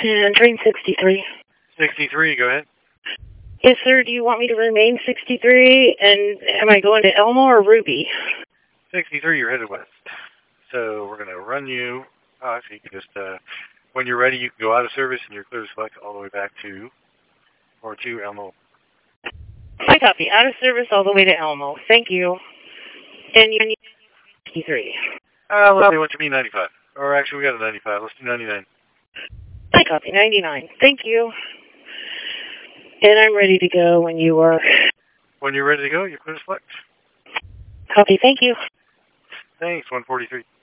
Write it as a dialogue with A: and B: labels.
A: And train 63.
B: 63, go ahead.
A: Yes, sir. Do you want me to remain 63? And am I going to Elmo or Ruby?
B: 63, you're headed west. So we're going to run you. Actually, you can just, when you're ready, you can go out of service and you're clear to select all the way back to Elmo.
A: I copy. Out of service all the way to Elmo. Thank you. And you need 63.
B: Let's see, what you mean 95? Or actually, we got a 95. Let's do 99.
A: I copy. 99. Thank you. And I'm ready to go when you are.
B: When you're ready to go, you're clear to select.
A: Copy. Thank you.
B: Thanks, 143.